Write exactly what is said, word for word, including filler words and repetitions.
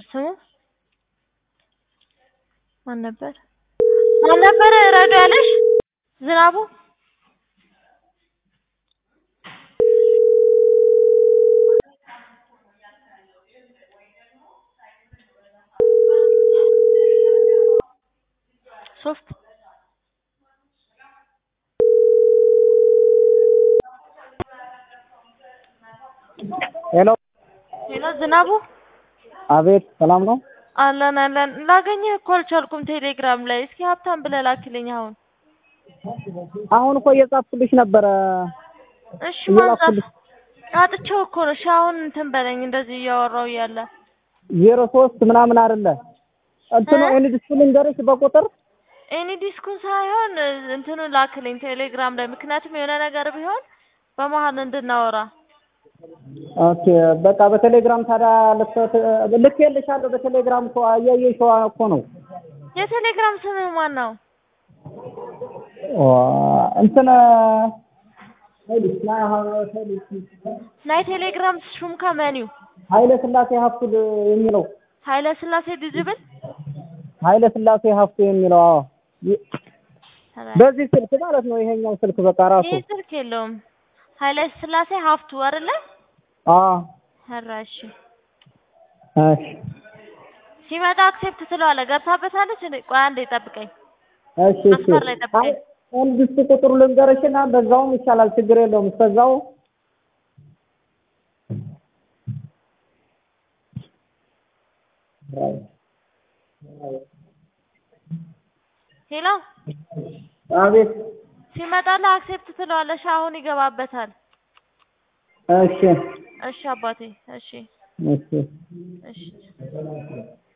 ስሙ ማን ነበር ማን ነበር ረዱ ያለሽ ዝናቡ ሶስት ሄሎ ሄሎ ዝናቡ አቤት ሰላም ነው አለን አለን ላገኘህ እኮ አልቻልኩም ቴሌግራም ላይ እስኪ ሀብታም ብለህ ላክልኝ አሁን አሁን እኮ እየጻፍኩልሽ ነበረ እሺ ማንጻፍ አጥቼው እኮ ነው እሺ አሁን እንትን በለኝ እንደዚህ እያወራው እያለ ዜሮ ሶስት ምናምን አይደለ እንትኑ ኤኒ ዲስኩን እንደርሽ በቁጥር ኤኒ ዲስኩን ሳይሆን እንትኑ ላክልኝ ቴሌግራም ላይ ምክንያቱም የሆነ ነገር ቢሆን በመሃል እንድናወራ ኦኬ በቃ በቴሌግራም ታዲያ ልኬልሻለሁ በቴሌግራም እኮ አያየሽው እኮ ነው የቴሌግራም ስምህ ማን ነው እንትን ናይ ቴሌግራም ሹም ከመኒው ኃይለ ስላሴ ሀፍቱ የሚለው ኃይለ ስላሴ ዲጂብል ኃይለ ስላሴ ሀፍቱ የሚለው አዎ በዚህ ስልክ ማለት ነው ይሄኛው ስልክ በቃ ራሱ ይሄ ስልክ የለውም ኃይለ ስላሴ ሀፍቱ አይደለ አዎ ሀራሽ እሺ ሲመጣ አክሴፕት ትለዋለህ ገብታበታለች ቆይ አንዴ ጠብቀኝ እሺ እሺ መስመር ላይ ጠብቀኝ አንድ ቁጥሩ ልንገርሽና በዛውም ይቻላል ችግር የለውም እስከዛው ሄሎ አቤት ሲመጣልህ አክሴፕት ትለዋለሽ አሁን ይገባበታል እሺ እሺ አባቴ እሺ እሺ እሺ